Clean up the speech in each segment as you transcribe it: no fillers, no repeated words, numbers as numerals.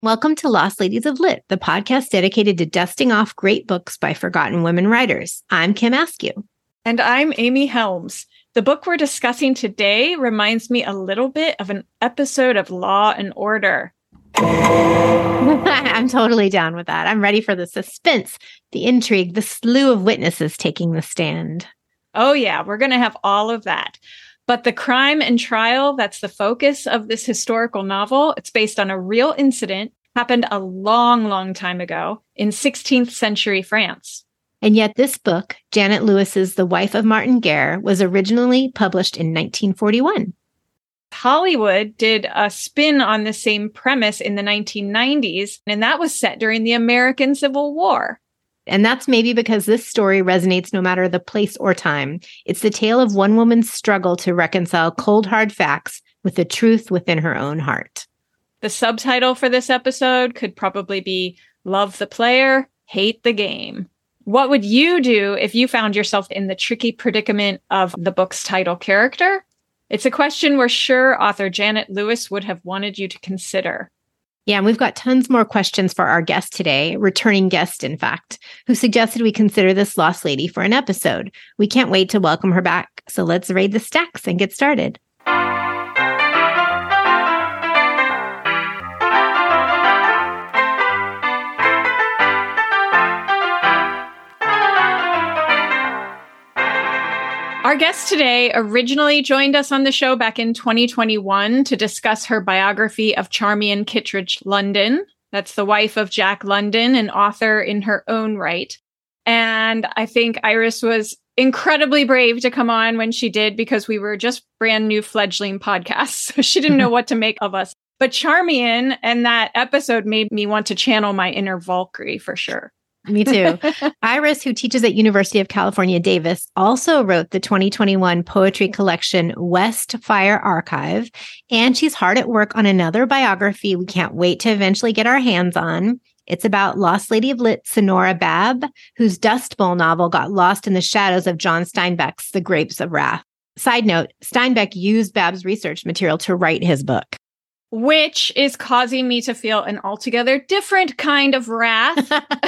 Welcome to Lost Ladies of Lit, the podcast dedicated to dusting off great books by forgotten women writers. I'm Kim Askew. And I'm Amy Helms. The book we're discussing today reminds me a little bit of an episode of Law and Order. I'm totally down with that. I'm ready for the suspense, the intrigue, the slew of witnesses taking the stand. Oh yeah, we're going to have all of that. But the crime and trial that's the focus of this historical novel, it's based on a real incident, happened a long, long time ago in 16th century France. And yet this book, Janet Lewis's The Wife of Martin Guerre, was originally published in 1941. Hollywood did a spin on the same premise in the 1990s, and that was set during the American Civil War. And that's maybe because this story resonates no matter the place or time. It's the tale of one woman's struggle to reconcile cold, hard facts with the truth within her own heart. The subtitle for this episode could probably be Love the Player, Hate the Game. What would you do if you found yourself in the tricky predicament of the book's title character? It's a question we're sure author Janet Lewis would have wanted you to consider. Yeah, and we've got tons more questions for our guest today, returning guest, in fact, who suggested we consider this lost lady for an episode. We can't wait to welcome her back. So let's raid the stacks and get started. Our guest today originally joined us on the show back in 2021 to discuss her biography of Charmian Kittredge London. That's the wife of Jack London, an author in her own right. And I think Iris was incredibly brave to come on when she did because we were just brand new fledgling podcasts. So she didn't know what to make of us. But Charmian and that episode made me want to channel my inner Valkyrie for sure. Me too. Iris, who teaches at University of California, Davis, also wrote the 2021 poetry collection West Fire Archive, and she's hard at work on another biography we can't wait to eventually get our hands on. It's about Lost Lady of Lit, Sonora Babb, whose Dust Bowl novel got lost in the shadows of John Steinbeck's The Grapes of Wrath. Side note, Steinbeck used Babb's research material to write his book. Which is causing me to feel an altogether different kind of wrath.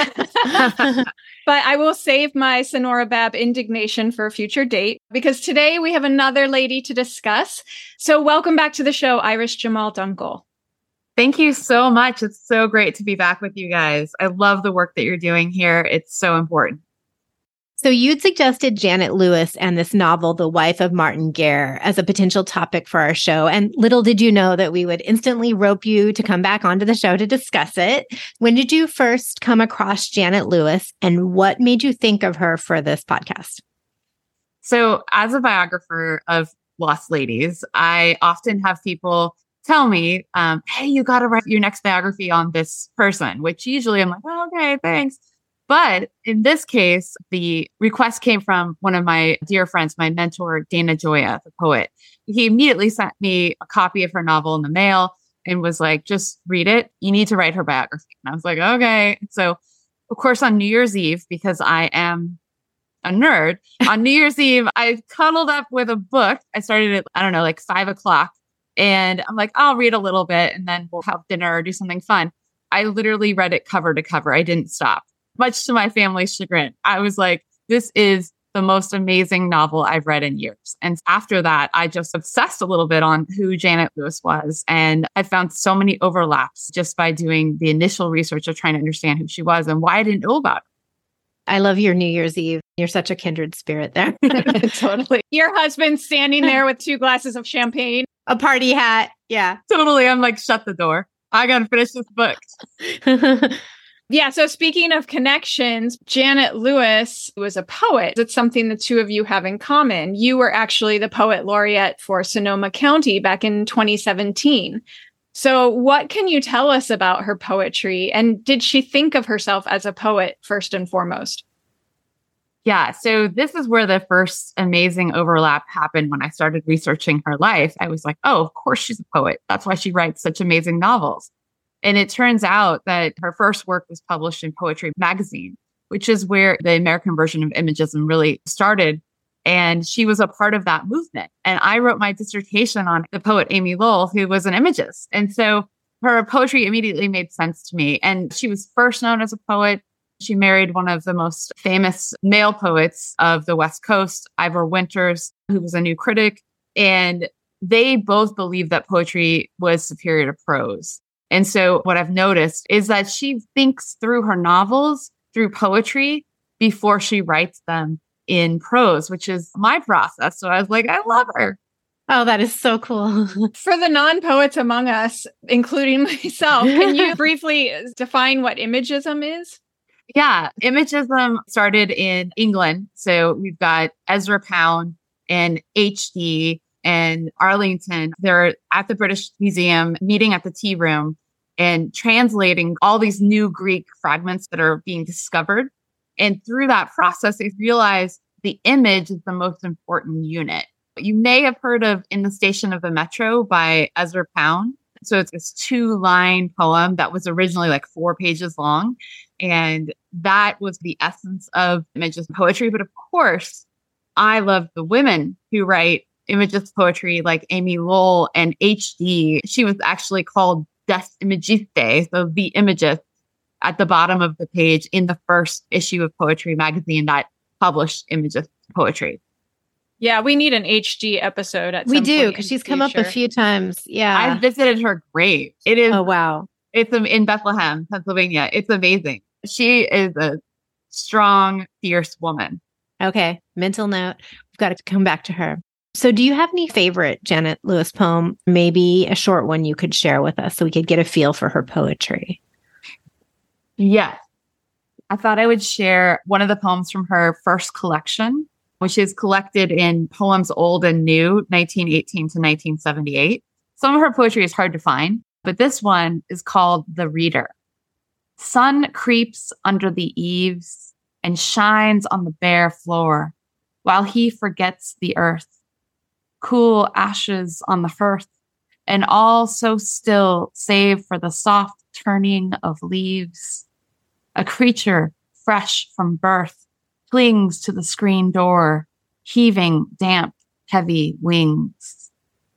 But I will save my Sonora Babb indignation for a future date, because today we have another lady to discuss. So welcome back to the show, Iris Jamal Dunkel. Thank you so much. It's so great to be back with you guys. I love the work that you're doing here. It's so important. So you'd suggested Janet Lewis and this novel, The Wife of Martin Guerre, as a potential topic for our show. And little did you know that we would instantly rope you to come back onto the show to discuss it. When did you first come across Janet Lewis, and what made you think of her for this podcast? So as a biographer of Lost Ladies, I often have people tell me, hey, you got to write your next biography on this person, which usually I'm like, well, okay, thanks. But in this case, the request came from one of my dear friends, my mentor, Dana Gioia, the poet. He immediately sent me a copy of her novel in the mail and was like, just read it. You need to write her biography. And I was like, okay. So, of course, on New Year's Eve, because I am a nerd, on New Year's Eve, I cuddled up with a book. I started at, I don't know, like 5:00. And I'm like, I'll read a little bit and then we'll have dinner or do something fun. I literally read it cover to cover. I didn't stop. Much to my family's chagrin. I was like, this is the most amazing novel I've read in years. And after that, I just obsessed a little bit on who Janet Lewis was. And I found so many overlaps just by doing the initial research of trying to understand who she was and why I didn't know about her. I love your New Year's Eve. You're such a kindred spirit there. Totally. Your husband standing there with 2 glasses of champagne. A party hat. Yeah. Totally. I'm like, shut the door. I got to finish this book. Yeah. So speaking of connections, Janet Lewis was a poet. It's something the two of you have in common. You were actually the poet laureate for Sonoma County back in 2017. So what can you tell us about her poetry? And did she think of herself as a poet first and foremost? Yeah. So this is where the first amazing overlap happened when I started researching her life. I was like, oh, of course she's a poet. That's why she writes such amazing novels. And it turns out that her first work was published in Poetry Magazine, which is where the American version of Imagism really started. And she was a part of that movement. And I wrote my dissertation on the poet Amy Lowell, who was an Imagist. And so her poetry immediately made sense to me. And she was first known as a poet. She married one of the most famous male poets of the West Coast, Ivor Winters, who was a new critic. And they both believed that poetry was superior to prose. And so what I've noticed is that she thinks through her novels, through poetry, before she writes them in prose, which is my process. So I was like, I love her. Oh, that is so cool. For the non-poets among us, including myself, can you briefly define what imagism is? Yeah, imagism started in England. So we've got Ezra Pound and H.D. and Arlington. They're at the British Museum meeting at the tea room and translating all these new Greek fragments that are being discovered. And through that process, they realized the image is the most important unit. You may have heard of In the Station of the Metro by Ezra Pound. So it's this 2-line poem that was originally like 4 pages long. And that was the essence of Imagist poetry. But of course, I love the women who write Imagist poetry like Amy Lowell and H.D. She was actually called Des Imagistes, so the Imagist, at the bottom of the page in the first issue of Poetry magazine that published Imagist poetry. Yeah, we need an HD episode at some point. We do, because she's come up a few times. Yeah. I visited her grave. It is. Oh, wow. It's in Bethlehem, Pennsylvania. It's amazing. She is a strong, fierce woman. Okay. Mental note. We've got to come back to her. So do you have any favorite Janet Lewis poem? Maybe a short one you could share with us so we could get a feel for her poetry. Yes. I thought I would share one of the poems from her first collection, which is collected in Poems Old and New, 1918 to 1978. Some of her poetry is hard to find, but this one is called The Reader. Sun creeps under the eaves and shines on the bare floor while he forgets the earth. Cool ashes on the hearth, and all so still save for the soft turning of leaves. A creature fresh from birth clings to the screen door, heaving damp, heavy wings.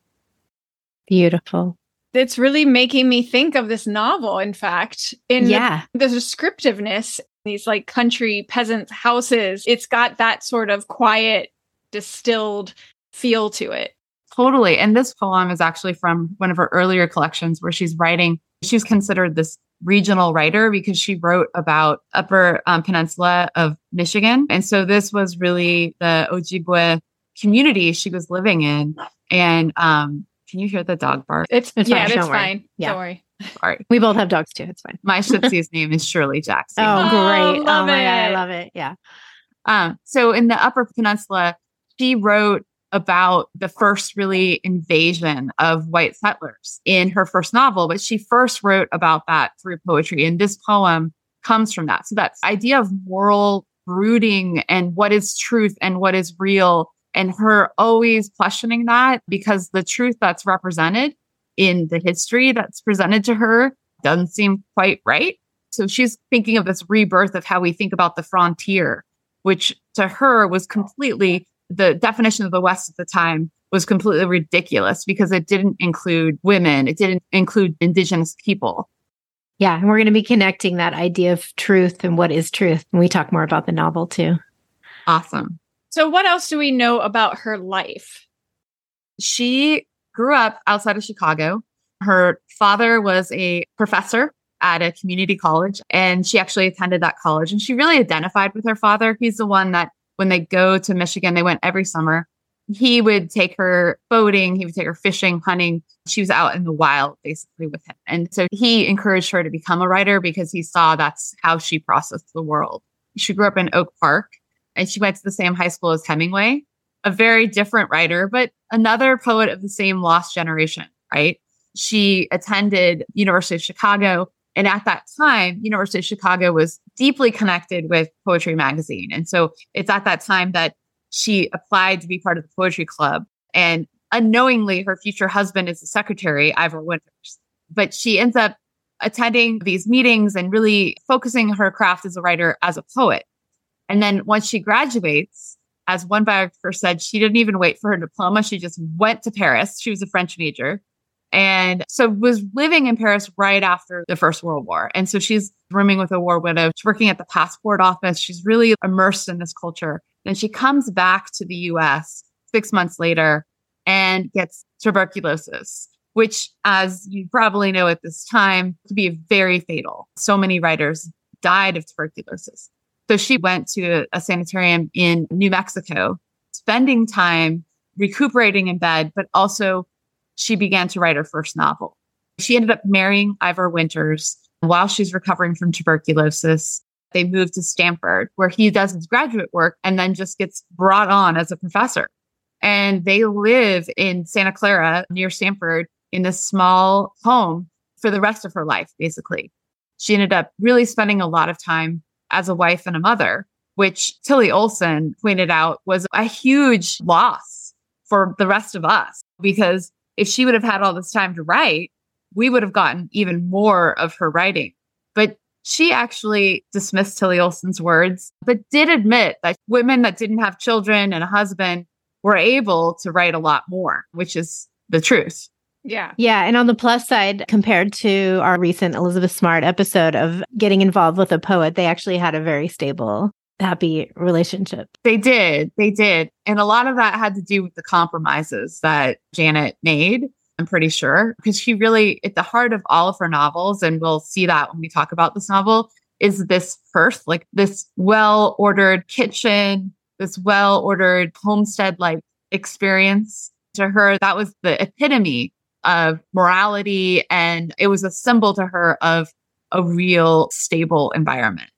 Beautiful. It's really making me think of this novel, in fact. The descriptiveness, these like country peasant houses, it's got that sort of quiet, distilled feel to it. Totally. And this poem is actually from one of her earlier collections where she's writing. She's considered this regional writer because she wrote about Upper Peninsula of Michigan. And so this was really the Ojibwe community she was living in. And can you hear the dog bark? It's fine. Fine. Yeah. Don't worry. Sorry. We both have dogs too. It's fine. My Shih Tzu's name is Shirley Jackson. Oh, great. Oh my God. I love it. Yeah. So in the Upper Peninsula, she wrote about the first really invasion of white settlers in her first novel, but she first wrote about that through poetry. And this poem comes from that. So that idea of moral brooding and what is truth and what is real, and her always questioning that because the truth that's represented in the history that's presented to her doesn't seem quite right. So she's thinking of this rebirth of how we think about the frontier, which to her was completely, the definition of the West at the time was completely ridiculous because it didn't include women. It didn't include indigenous people. Yeah. And we're going to be connecting that idea of truth and what is truth. And we talk more about the novel too. Awesome. So what else do we know about her life? She grew up outside of Chicago. Her father was a professor at a community college, and she actually attended that college. And she really identified with her father. He's the one that when they go to Michigan, they went every summer. He would take her boating. He would take her fishing, hunting. She was out in the wild, basically, with him. And so he encouraged her to become a writer because he saw that's how she processed the world. She grew up in Oak Park, and she went to the same high school as Hemingway, a very different writer, but another poet of the same lost generation, right? She attended University of Chicago. And at that time, University of Chicago was deeply connected with Poetry magazine. And so it's at that time that she applied to be part of the poetry club. And unknowingly, her future husband is the secretary, Ivor Winters. But she ends up attending these meetings and really focusing her craft as a writer, as a poet. And then once she graduates, as one biographer said, she didn't even wait for her diploma. She just went to Paris. She was a French major. And so was living in Paris right after the First World War. And so she's rooming with a war widow. She's working at the passport office. She's really immersed in this culture. And she comes back to the US 6 months later and gets tuberculosis, which, as you probably know at this time, could be very fatal. So many writers died of tuberculosis. So she went to a sanitarium in New Mexico, spending time recuperating in bed, but also she began to write her first novel. She ended up marrying Ivor Winters while she's recovering from tuberculosis. They moved to Stanford, where he does his graduate work and then just gets brought on as a professor. And they live in Santa Clara near Stanford in this small home for the rest of her life, basically. She ended up really spending a lot of time as a wife and a mother, which Tilly Olsen pointed out was a huge loss for the rest of us, because if she would have had all this time to write, we would have gotten even more of her writing. But she actually dismissed Tilly Olsen's words, but did admit that women that didn't have children and a husband were able to write a lot more, which is the truth. Yeah. Yeah. And on the plus side, compared to our recent Elizabeth Smart episode of getting involved with a poet, they actually had a very stable, happy relationship. They did. They did. And a lot of that had to do with the compromises that Janet made, I'm pretty sure, because she really, at the heart of all of her novels, and we'll see that when we talk about this novel, is this hearth, like this well-ordered kitchen, this well-ordered homestead-like experience. To her, that was the epitome of morality, and it was a symbol to her of a real stable environment.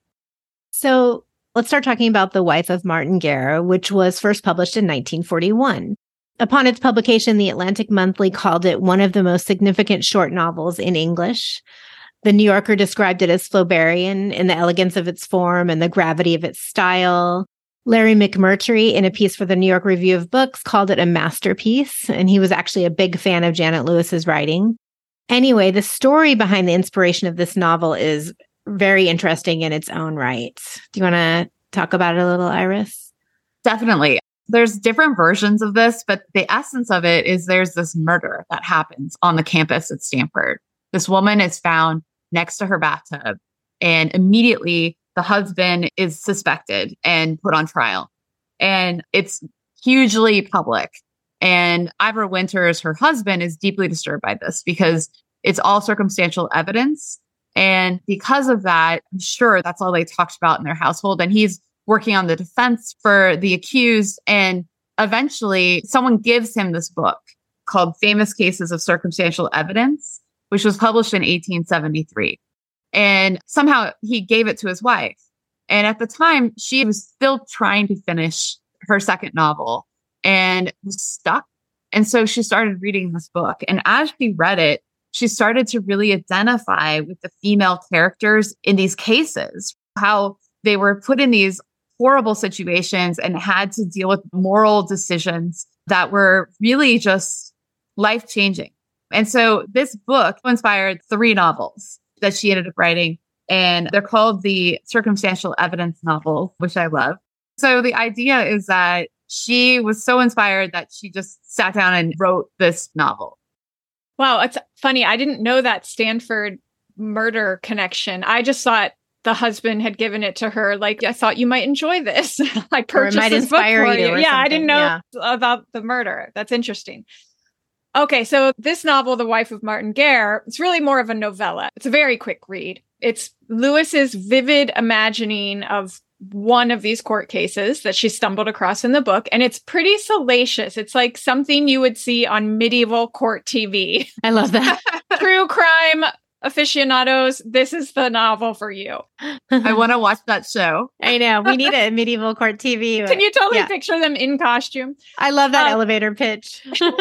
So let's start talking about The Wife of Martin Guerre, which was first published in 1941. Upon its publication, the Atlantic Monthly called it one of the most significant short novels in English. The New Yorker described it as Flauberian in the elegance of its form and the gravity of its style. Larry McMurtry, in a piece for the New York Review of Books, called it a masterpiece, and he was actually a big fan of Janet Lewis's writing. Anyway, the story behind the inspiration of this novel is very interesting in its own right. Do you want to talk about it a little, Iris? Definitely. There's different versions of this, but the essence of it is there's this murder that happens on the campus at Stanford. This woman is found next to her bathtub, and immediately the husband is suspected and put on trial. And it's hugely public. And Ivor Winters, her husband, is deeply disturbed by this because it's all circumstantial evidence. And because of that, I'm sure that's all they talked about in their household. And he's working on the defense for the accused. And eventually someone gives him this book called Famous Cases of Circumstantial Evidence, which was published in 1873. And somehow he gave it to his wife. And at the time, she was still trying to finish her second novel and was stuck. And so she started reading this book. And as she read it, she started to really identify with the female characters in these cases, how they were put in these horrible situations and had to deal with moral decisions that were really just life-changing. And so this book inspired 3 novels that she ended up writing, and they're called the circumstantial evidence novel, which I love. So the idea is that she was so inspired that she just sat down and wrote this novel. Wow, it's funny. I didn't know that Stanford murder connection. I just thought the husband had given it to her. Like, I thought you might enjoy this. I purchased this book for you. Yeah, I didn't know about the murder. That's interesting. Okay, so this novel, The Wife of Martin Guerre, it's really more of a novella. It's a very quick read. It's Lewis's vivid imagining of one of these court cases that she stumbled across in the book, and it's pretty salacious. It's like something you would see on medieval court TV. I love that. True crime aficionados, this is the novel for you. I want to watch that show. I know. We need a medieval court TV. Can you totally picture them in costume? I love that elevator pitch.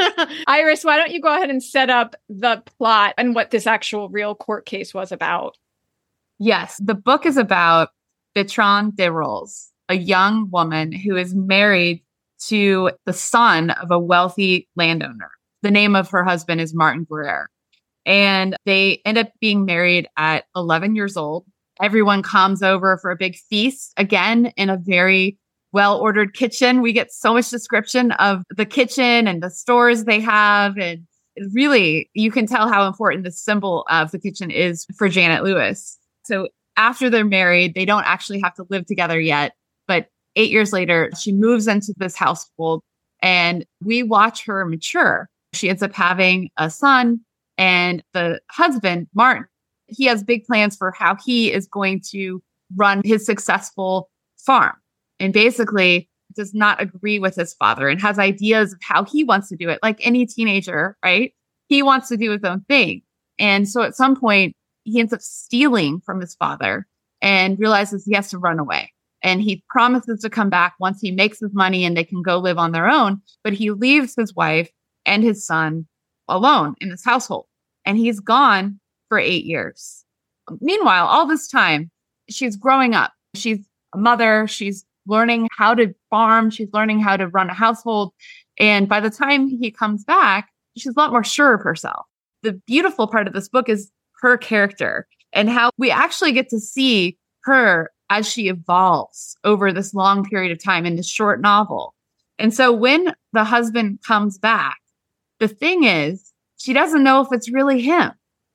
Iris, why don't you go ahead and set up the plot and what this actual real court case was about? Yes. The book is about Bertrande Desrolles, a young woman who is married to the son of a wealthy landowner. The name of her husband is Martin Guerre. And they end up being married at 11 years old. Everyone comes over for a big feast, again, in a very well-ordered kitchen. We get so much description of the kitchen and the stores they have. And really, you can tell how important the symbol of the kitchen is for Janet Lewis. So after they're married, they don't actually have to live together yet. But 8 years later, she moves into this household and we watch her mature. She ends up having a son, and the husband, Martin, he has big plans for how he is going to run his successful farm, and basically does not agree with his father and has ideas of how he wants to do it. Like any teenager, right? He wants to do his own thing. And so at some point, he ends up stealing from his father and realizes he has to run away. And he promises to come back once he makes his money and they can go live on their own. But he leaves his wife and his son alone in this household. And he's gone for 8 years. Meanwhile, all this time, she's growing up. She's a mother. She's learning how to farm. She's learning how to run a household. And by the time he comes back, she's a lot more sure of herself. The beautiful part of this book is her character and how we actually get to see her as she evolves over this long period of time in this short novel. And so when the husband comes back, the thing is, she doesn't know if it's really him.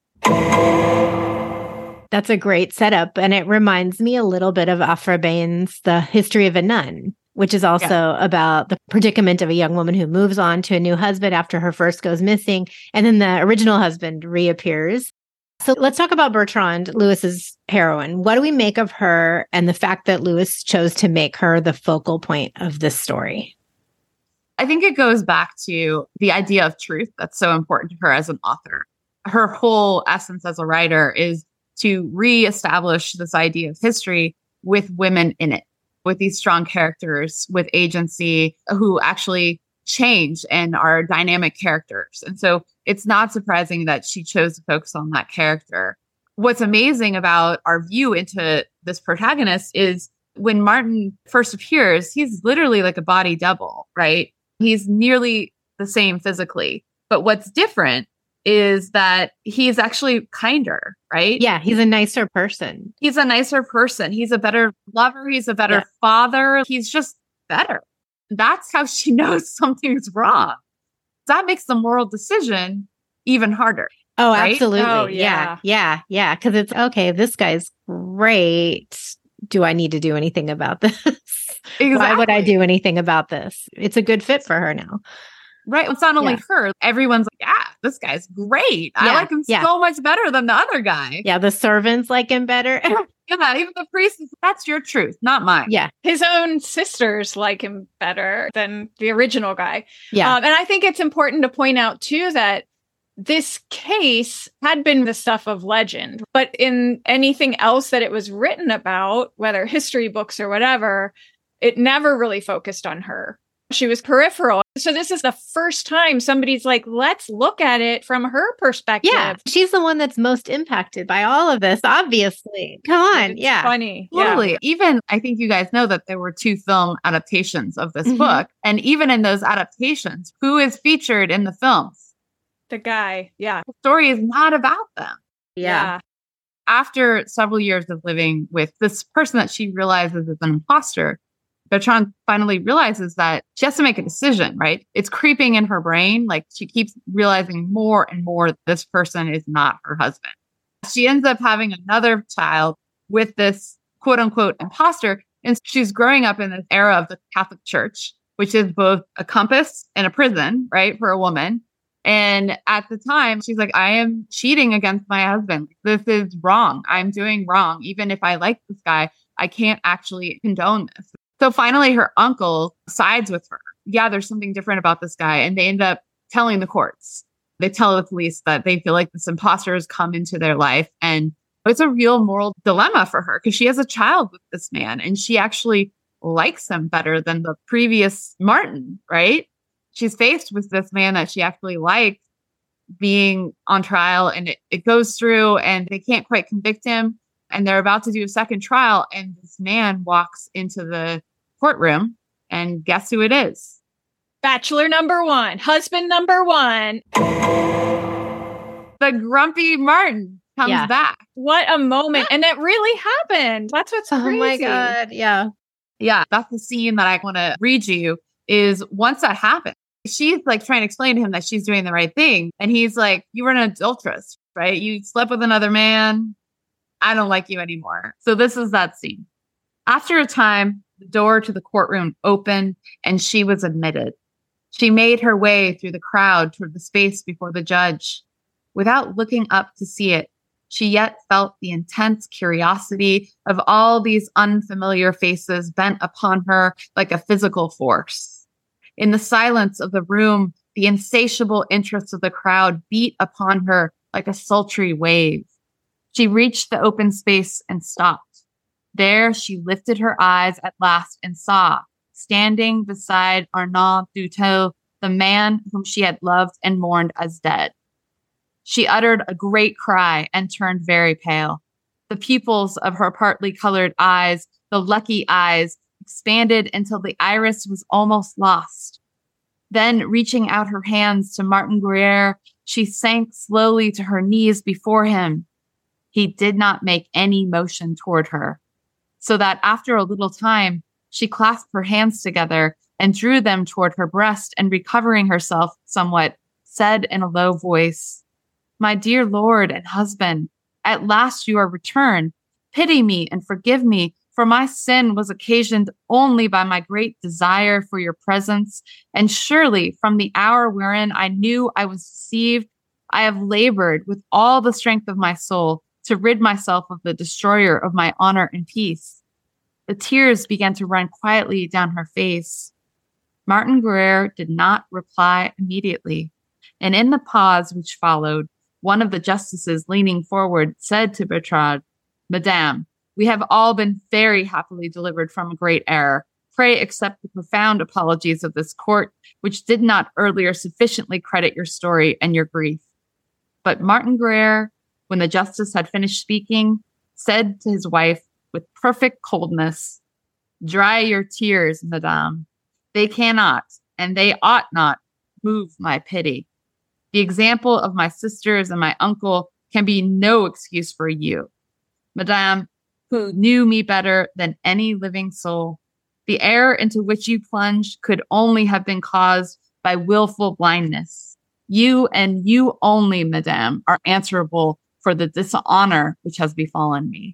That's a great setup. And it reminds me a little bit of Afra Bain's The History of a Nun, which is also about the predicament of a young woman who moves on to a new husband after her first goes missing. And then the original husband reappears. So let's talk about Bertrand, Lewis's heroine. What do we make of her and the fact that Lewis chose to make her the focal point of this story? I think it goes back to the idea of truth that's so important to her as an author. Her whole essence as a writer is to reestablish this idea of history with women in it, with these strong characters, with agency, who actually change and are dynamic characters. And so it's not surprising that she chose to focus on that character. What's amazing about our view into this protagonist is when Martin first appears, he's literally like a body double, right? He's nearly the same physically. But what's different is that he's actually kinder, right? Yeah, he's a nicer person. He's a nicer person. He's a better lover. He's a better father. He's just better. That's how she knows something's wrong. That makes the moral decision even harder. Oh, right? absolutely. Oh, Yeah. Because it's okay, this guy's great. Do I need to do anything about this? Exactly. Why would I do anything about this? It's a good fit for her now. Right. It's not only her. Everyone's like, yeah, this guy's great. I like him so much better than the other guy. Yeah. The servants like him better. Yeah. Even the priest, that's your truth, not mine. Yeah. His own sisters like him better than the original guy. Yeah. And I think it's important to point out, too, that this case had been the stuff of legend, but in anything else that it was written about, whether history books or whatever, it never really focused on her. She was peripheral. So this is the first time somebody's like, let's look at it from her perspective. Yeah. She's the one that's most impacted by all of this, obviously. Come on. It's yeah. funny. Totally. Yeah. Even, I think you guys know that there were 2 film adaptations of this book. And even in those adaptations, who is featured in the films? The guy. Yeah. The story is not about them. Yeah. After several years of living with this person that she realizes is an imposter, Bertrand finally realizes that she has to make a decision, right? It's creeping in her brain. Like she keeps realizing more and more that this person is not her husband. She ends up having another child with this quote unquote imposter. And she's growing up in this era of the Catholic Church, which is both a compass and a prison, right? For a woman. And at the time, she's like, I am cheating against my husband. This is wrong. I'm doing wrong. Even if I like this guy, I can't actually condone this. So finally, her uncle sides with her. Yeah, there's something different about this guy. And they end up telling the courts. They tell the police that they feel like this imposter has come into their life. And it's a real moral dilemma for her because she has a child with this man and she actually likes him better than the previous Martin, right? She's faced with this man that she actually liked being on trial, and it goes through and they can't quite convict him. And they're about to do a second trial. And this man walks into the courtroom, and guess who it is? Bachelor number 1, husband number 1. The grumpy Martin comes back. What a moment. And it really happened. That's what's crazy. Oh my God. Yeah. Yeah. That's the scene that I want to read you is once that happens, She's like trying to explain to him that she's doing the right thing. And he's like, you were an adulteress, right? You slept with another man. I don't like you anymore. So this is that scene. After a time, the door to the courtroom opened and she was admitted. She made her way through the crowd toward the space before the judge. Without looking up to see it, she yet felt the intense curiosity of all these unfamiliar faces bent upon her like a physical force. In the silence of the room, the insatiable interest of the crowd beat upon her like a sultry wave. She reached the open space and stopped. There she lifted her eyes at last and saw, standing beside Arnaud Duteil, the man whom she had loved and mourned as dead. She uttered a great cry and turned very pale. The pupils of her partly colored eyes, the lucky eyes, expanded until the iris was almost lost. Then, reaching out her hands to Martin Guerre, she sank slowly to her knees before him. He did not make any motion toward her, so that after a little time, she clasped her hands together and drew them toward her breast, and recovering herself somewhat, said in a low voice, "My dear lord and husband, at last you are returned. Pity me and forgive me, for my sin was occasioned only by my great desire for your presence, and surely from the hour wherein I knew I was deceived, I have labored with all the strength of my soul to rid myself of the destroyer of my honor and peace." The tears began to run quietly down her face. Martin Guerre did not reply immediately, and in the pause which followed, one of the justices leaning forward said to Bertrande, "Madame, we have all been very happily delivered from a great error. Pray accept the profound apologies of this court, which did not earlier sufficiently credit your story and your grief." But Martin Guerre, when the justice had finished speaking, said to his wife with perfect coldness, "Dry your tears, madame. They cannot, and they ought not, move my pity. The example of my sisters and my uncle can be no excuse for you. Madame, who knew me better than any living soul, the error into which you plunged could only have been caused by willful blindness. You and you only, madame, are answerable for the dishonor which has befallen me."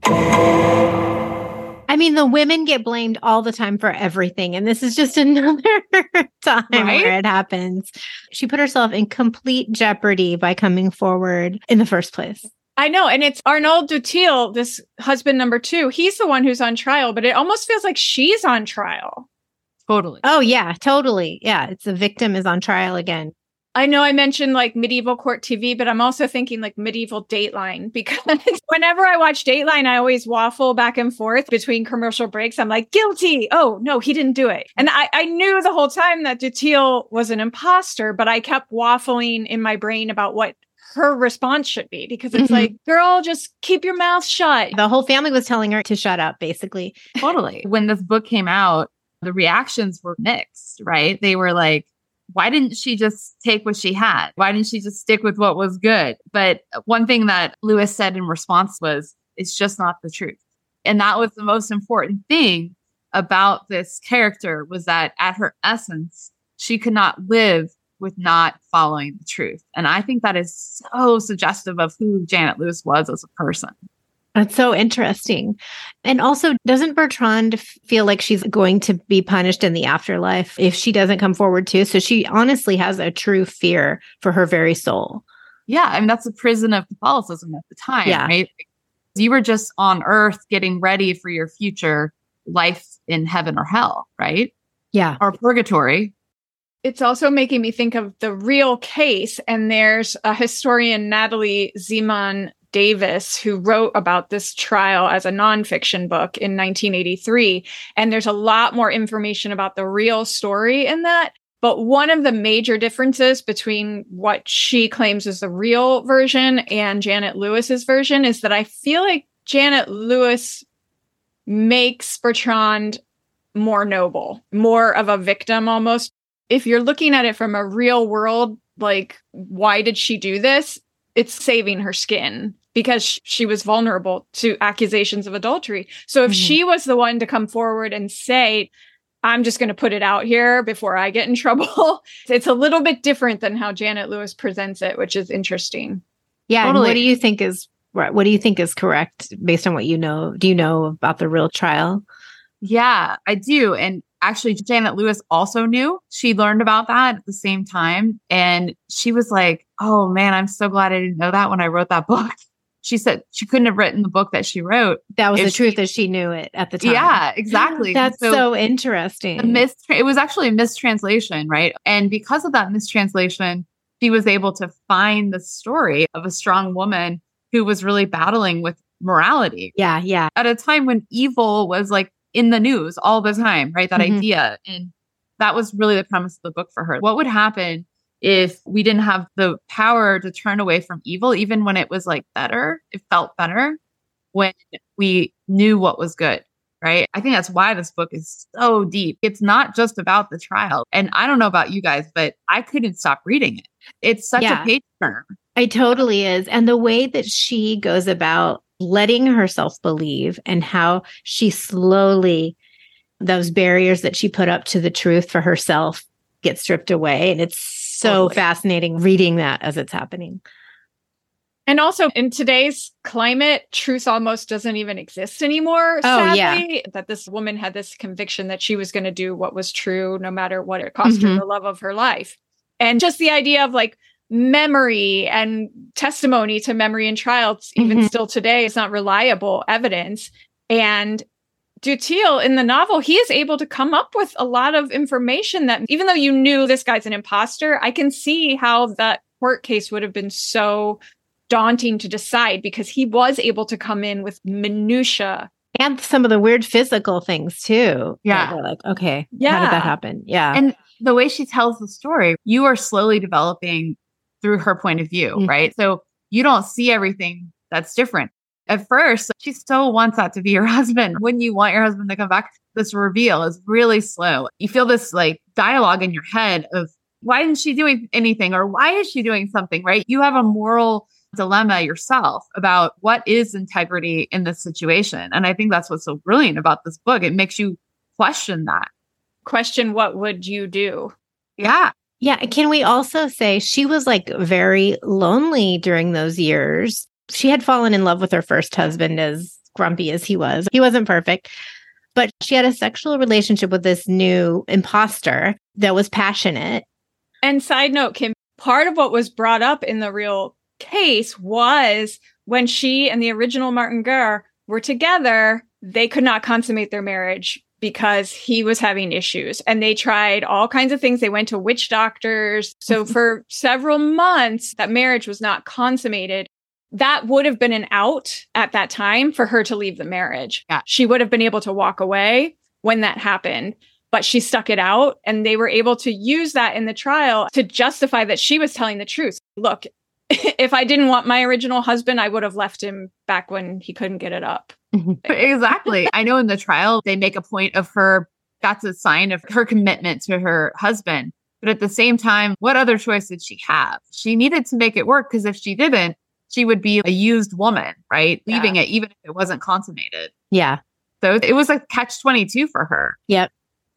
I mean, the women get blamed all the time for everything. And this is just another time where it happens. She put herself in complete jeopardy by coming forward in the first place. I know. And it's Arnaud Duteil, this husband number 2. He's the one who's on trial, but it almost feels like she's on trial. Totally. Oh, yeah, totally. Yeah. It's the victim is on trial again. I know I mentioned like medieval court TV, but I'm also thinking like medieval Dateline, because whenever I watch Dateline, I always waffle back and forth between commercial breaks. I'm like, guilty. Oh, no, he didn't do it. And I knew the whole time that Duteil was an imposter, but I kept waffling in my brain about what her response should be, because it's like, girl, just keep your mouth shut. The whole family was telling her to shut up, basically. Totally. When this book came out, the reactions were mixed, right? They were like, why didn't she just take what she had? Why didn't she just stick with what was good? But one thing that Lewis said in response was, it's just not the truth. And that was the most important thing about this character, was that at her essence, she could not live with not following the truth. And I think that is so suggestive of who Janet Lewis was as a person. That's so interesting. And also, doesn't Bertrande feel like she's going to be punished in the afterlife if she doesn't come forward too? So she honestly has a true fear for her very soul. Yeah. I mean, that's the prison of Catholicism at the time, right? You were just on earth getting ready for your future life in heaven or hell, right? Yeah. Or purgatory. It's also making me think of the real case. And there's a historian, Natalie Zeman Davis, who wrote about this trial as a nonfiction book in 1983. And there's a lot more information about the real story in that. But one of the major differences between what she claims is the real version and Janet Lewis's version is that I feel like Janet Lewis makes Bertrande more noble, more of a victim almost. If you're looking at it from a real world, like, why did she do this? It's saving her skin, because she was vulnerable to accusations of adultery. So if she was the one to come forward and say, I'm just going to put it out here before I get in trouble. It's a little bit different than how Janet Lewis presents it, which is interesting. Yeah. Totally. And what do you think is correct based on what you know? Do you know about the real trial? Yeah, I do. And actually, Janet Lewis also knew. She learned about that at the same time. And she was like, oh man, I'm so glad I didn't know that when I wrote that book. She said she couldn't have written the book that she wrote. That was the truth that she knew it at the time. Yeah, exactly. That's so interesting. It was actually a mistranslation, right? And because of that mistranslation, she was able to find the story of a strong woman who was really battling with morality. Yeah, yeah. At a time when evil was like in the news all the time, right? That idea. And that was really the premise of the book for her. What would happen if we didn't have the power to turn away from evil, even when it was like better, it felt better when we knew what was good, right? I think that's why this book is so deep. It's not just about the trial. And I don't know about you guys, but I couldn't stop reading it. It's such a page turner. It totally is. And the way that she goes about letting herself believe and how she slowly, those barriers that she put up to the truth for herself get stripped away. And it's so fascinating reading that as it's happening. And also in today's climate, truth almost doesn't even exist anymore. Sadly, that this woman had this conviction that she was going to do what was true, no matter what it cost her the love of her life. And just the idea of like memory and testimony to memory in trials, even still today, is not reliable evidence. And Duthiel in the novel, he is able to come up with a lot of information that even though you knew this guy's an imposter, I can see how that court case would have been so daunting to decide because he was able to come in with minutia. And some of the weird physical things too. Yeah. We're like, okay, how did that happen? Yeah. And the way she tells the story, you are slowly developing through her point of view, right? So you don't see everything that's different. At first, she still wants that to be your husband. When you want your husband to come back, this reveal is really slow. You feel this like dialogue in your head of why isn't she doing anything? Or why is she doing something, right? You have a moral dilemma yourself about what is integrity in this situation. And I think that's what's so brilliant about this book. It makes you question that. Question, what would you do? Yeah. Yeah. Can we also say she was like very lonely during those years? She had fallen in love with her first husband, as grumpy as he was. He wasn't perfect, but she had a sexual relationship with this new imposter that was passionate. And side note, Kim, part of what was brought up in the real case was when she and the original Martin Guerre were together, they could not consummate their marriage because he was having issues. And they tried all kinds of things. They went to witch doctors. So for several months, that marriage was not consummated. That would have been an out at that time for her to leave the marriage. Yeah. She would have been able to walk away when that happened, but she stuck it out. And they were able to use that in the trial to justify that she was telling the truth. Look, if I didn't want my original husband, I would have left him back when he couldn't get it up. Exactly. I know in the trial, they make a point of her, that's a sign of her commitment to her husband. But at the same time, what other choice did she have? She needed to make it work because if she didn't, she would be a used woman, right? Yeah. Leaving it, even if it wasn't consummated. Yeah. So it was a catch-22 for her. Yep.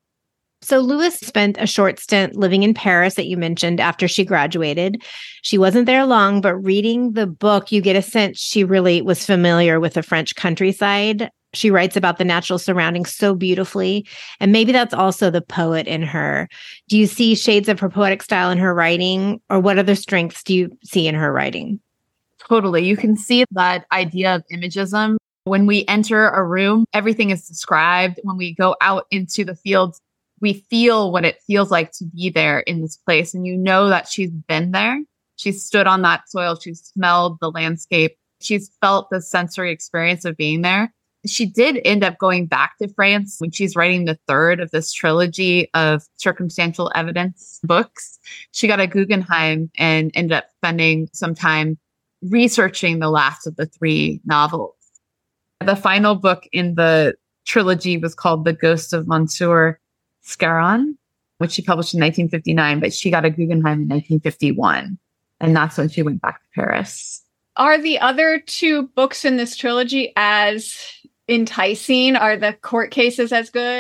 So Lewis spent a short stint living in Paris that you mentioned after she graduated. She wasn't there long, but reading the book, you get a sense she really was familiar with the French countryside. She writes about the natural surroundings so beautifully. And maybe that's also the poet in her. Do you see shades of her poetic style in her writing? Or what other strengths do you see in her writing? Totally. You can see that idea of imagism. When we enter a room, everything is described. When we go out into the fields, we feel what it feels like to be there in this place. And you know that she's been there. She's stood on that soil. She's smelled the landscape. She's felt the sensory experience of being there. She did end up going back to France when she's writing the third of this trilogy of circumstantial evidence books. She got a Guggenheim and ended up spending some time researching the last of the three novels. The final book in the trilogy was called The Ghost of Monsieur Scarron, which she published in 1959, but she got a Guggenheim in 1951. And that's when she went back to Paris. Are the other two books in this trilogy as enticing? Are the court cases as good?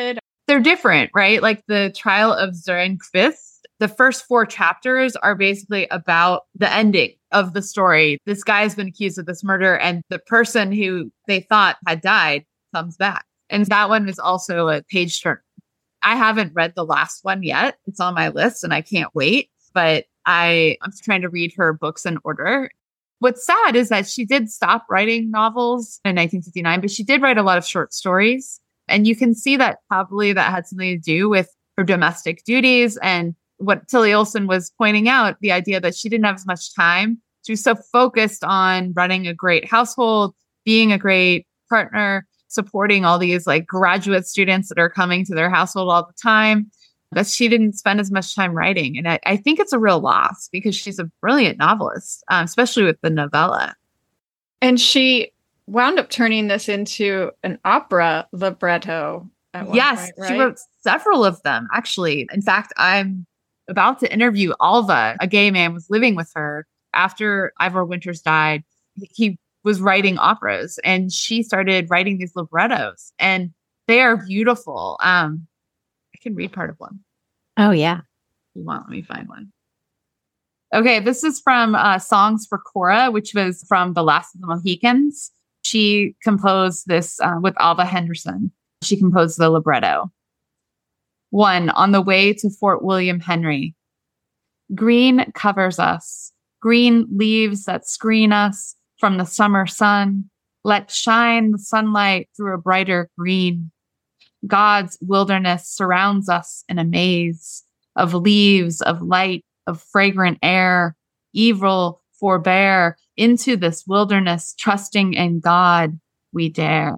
they're different, right? Like the trial of Zernquist, the first 4 chapters are basically about the ending of the story. This guy has been accused of this murder, and the person who they thought had died comes back. And that one is also a page turner. I haven't read the last one yet. It's on my list and I can't wait, but I'm trying to read her books in order. What's sad is that she did stop writing novels in 1959, but she did write a lot of short stories. And you can see that probably that had something to do with her domestic duties and what Tilly Olson was pointing out, the idea that she didn't have as much time. She was so focused on running a great household, being a great partner, supporting all these like graduate students that are coming to their household all the time, that she didn't spend as much time writing. And I think it's a real loss because she's a brilliant novelist, especially with the novella. And she wound up turning this into an opera libretto at one point, right? She wrote several of them, actually. In fact, I'm about to interview Alva. A gay man was living with her after Ivor Winters died. He was writing operas and she started writing these librettos and they are beautiful. I can read part of one. Oh, yeah. If you want, let me find one. Okay, this is from Songs for Cora, which was from The Last of the Mohicans. She composed this with Alva Henderson. She composed the libretto. 1, On the Way to Fort William Henry. Green covers us, green leaves that screen us from the summer sun. Let shine the sunlight through a brighter green. God's wilderness surrounds us in a maze of leaves, of light, of fragrant air. Evil forbear, into this wilderness, trusting in God we dare.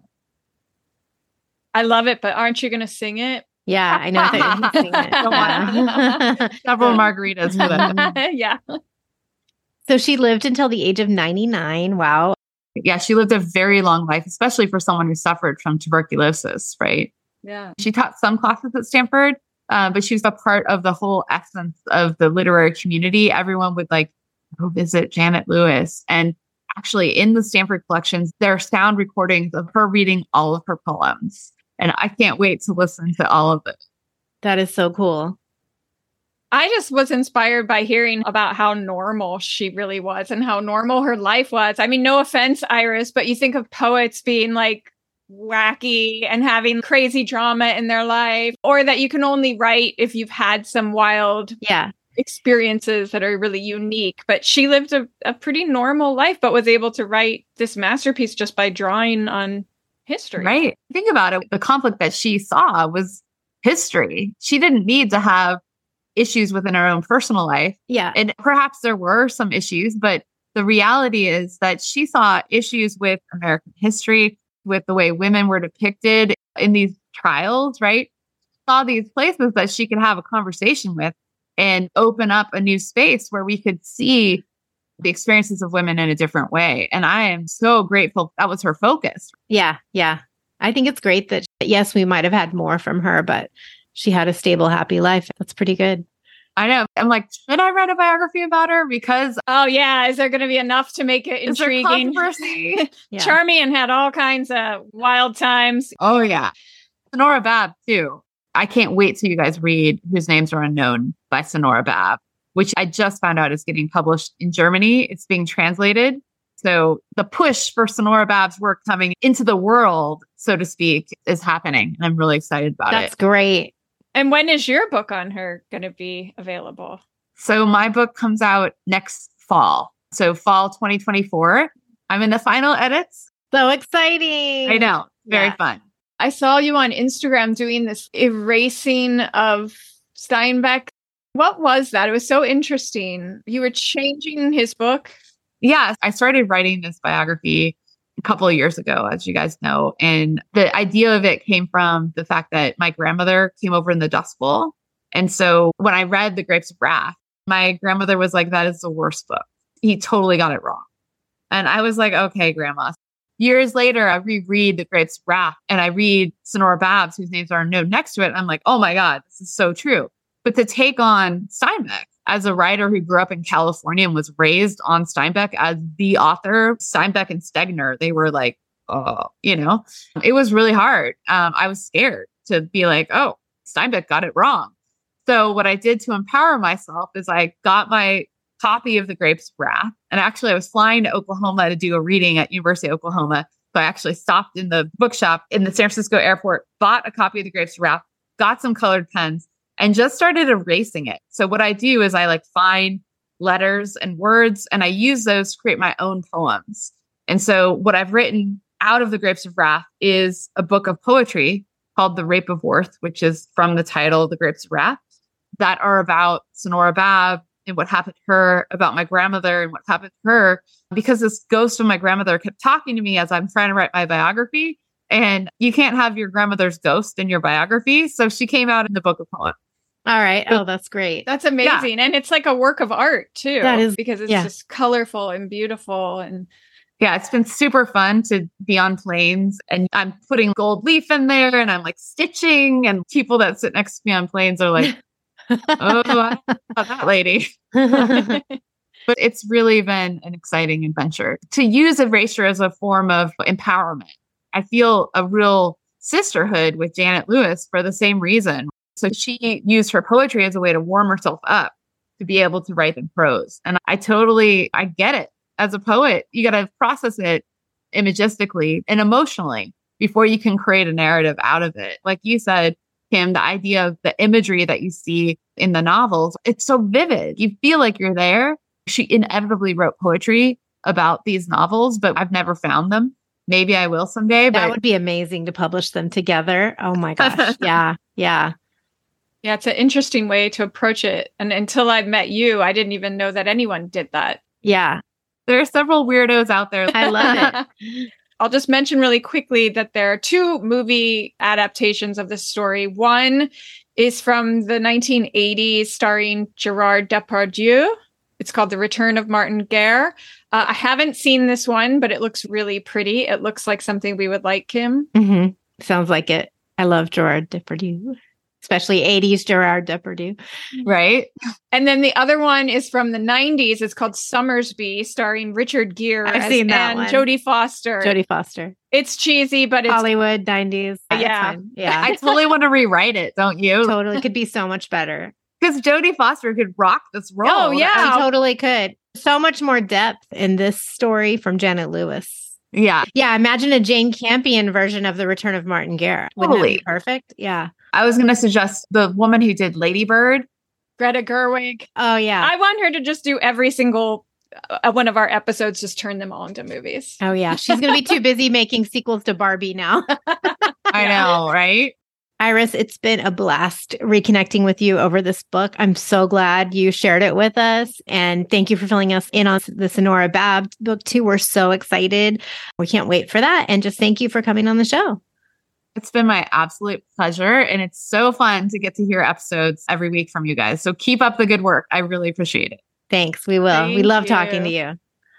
I love it, but aren't you going to sing it? Yeah, I know. I thought you were singing it. Several margaritas for that. Yeah. So she lived until the age of 99. Wow. Yeah, she lived a very long life, especially for someone who suffered from tuberculosis, right? Yeah. She taught some classes at Stanford, but she was a part of the whole essence of the literary community. Everyone would like go visit Janet Lewis. And actually in the Stanford collections, there are sound recordings of her reading all of her poems. And I can't wait to listen to all of it. That is so cool. I just was inspired by hearing about how normal she really was and how normal her life was. I mean, no offense, Iris, but you think of poets being like wacky and having crazy drama in their life, or that you can only write if you've had some wild experiences that are really unique. But she lived a pretty normal life, but was able to write this masterpiece just by drawing on history. Right. Think about it. The conflict that she saw was history. She didn't need to have issues within her own personal life. Yeah. And perhaps there were some issues, but the reality is that she saw issues with American history, with the way women were depicted in these trials, right? Saw these places that she could have a conversation with and open up a new space where we could see the experiences of women in a different way. And I am so grateful that was her focus. Yeah. Yeah. I think it's great that, yes, we might have had more from her, but she had a stable, happy life. That's pretty good. I know. I'm like, should I write a biography about her? Because is there going to be enough to make it intriguing? Controversy? Yeah. Charmian had all kinds of wild times. Oh, yeah. Sonora Babb, too. I can't wait till you guys read Whose Names Are Unknown by Sonora Babb, which I just found out is getting published in Germany. It's being translated. So the push for Sonora Babb's work coming into the world, so to speak, is happening. And I'm really excited about it. That's great. And when is your book on her going to be available? So my book comes out next fall. So fall 2024. I'm in the final edits. So exciting. I know. Very fun. I saw you on Instagram doing this erasing of Steinbeck. What was that? It was so interesting. You were changing his book. Yeah, I started writing this biography a couple of years ago, as you guys know. And the idea of it came from the fact that my grandmother came over in the Dust Bowl. And so when I read The Grapes of Wrath, my grandmother was like, that is the worst book. He totally got it wrong. And I was like, okay, Grandma. Years later, I reread The Grapes of Wrath and I read Sonora Babb's Whose Names Are Unknown next to it. And I'm like, oh my God, this is so true. But to take on Steinbeck as a writer who grew up in California and was raised on Steinbeck as the author, Steinbeck and Stegner, they were like, oh, it was really hard. I was scared to be like, oh, Steinbeck got it wrong. So what I did to empower myself is I got my copy of The Grapes of Wrath. And actually I was flying to Oklahoma to do a reading at University of Oklahoma. So I actually stopped in the bookshop in the San Francisco airport, bought a copy of The Grapes of Wrath, got some colored pens, and just started erasing it. So what I do is I like find letters and words, and I use those to create my own poems. And so what I've written out of The Grapes of Wrath is a book of poetry called The Rape of Worth, which is from the title The Grapes of Wrath, that are about Sonora Babb and what happened to her, about my grandmother and what happened to her, because this ghost of my grandmother kept talking to me as I'm trying to write my biography. And you can't have your grandmother's ghost in your biography. So she came out in the book of poems. All right. Oh, that's great. That's amazing. Yeah. And it's like a work of art too. That is, because it's just colorful and beautiful. And yeah, it's been super fun to be on planes, and I'm putting gold leaf in there and I'm like stitching, and people that sit next to me on planes are like, oh, I don't know about that lady. But it's really been an exciting adventure to use erasure as a form of empowerment. I feel a real sisterhood with Janet Lewis for the same reason. So she used her poetry as a way to warm herself up to be able to write in prose. And I get it. As a poet, you got to process it imagistically and emotionally before you can create a narrative out of it. Like you said, Kim, the idea of the imagery that you see in the novels, it's so vivid. You feel like you're there. She inevitably wrote poetry about these novels, but I've never found them. Maybe I will someday. But that would be amazing to publish them together. Oh my gosh. Yeah. Yeah. Yeah. It's an interesting way to approach it. And until I met you, I didn't even know that anyone did that. Yeah. There are several weirdos out there. I love it. I'll just mention really quickly that there are two movie adaptations of this story. One is from the 1980s, starring Gerard Depardieu. It's called The Return of Martin Guerre. I haven't seen this one, but it looks really pretty. It looks like something we would like, Kim. Mm-hmm. Sounds like it. I love Gerard Depardieu. Especially 80s Gerard Depardieu. Right. And then the other one is from the 90s. It's called Summersby, starring Richard Gere and Jodie Foster. Jodie Foster. It's cheesy, but it's Hollywood 90s. Yeah. Yeah. I totally want to rewrite it, don't you? Totally. Could be so much better. Because Jodie Foster could rock this role. Oh, yeah. She totally could. So much more depth in this story from Janet Lewis. Yeah. Yeah. Imagine a Jane Campion version of The Return of Martin Guerre. Wouldn't that be perfect? Yeah. I was going to suggest the woman who did Lady Bird. Greta Gerwig. Oh, yeah. I want her to just do every single one of our episodes, just turn them all into movies. Oh, yeah. She's going to be too busy making sequels to Barbie now. I know, right? Iris, it's been a blast reconnecting with you over this book. I'm so glad you shared it with us. And thank you for filling us in on the Sonora Babb book, too. We're so excited. We can't wait for that. And just thank you for coming on the show. It's been my absolute pleasure. And it's so fun to get to hear episodes every week from you guys. So keep up the good work. I really appreciate it. Thanks. We will. We love talking to you.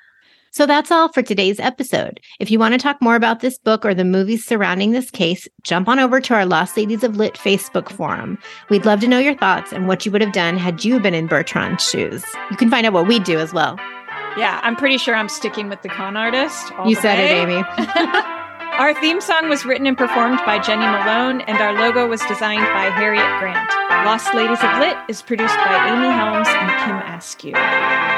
So that's all for today's episode. If you want to talk more about this book or the movies surrounding this case, jump on over to our Lost Ladies of Lit Facebook forum. We'd love to know your thoughts and what you would have done had you been in Bertrand's shoes. You can find out what we'd do as well. Yeah, I'm pretty sure I'm sticking with the con artist. You said it, Amy. Our theme song was written and performed by Jenny Malone, and our logo was designed by Harriet Grant. Lost Ladies of Lit is produced by Amy Helms and Kim Askew.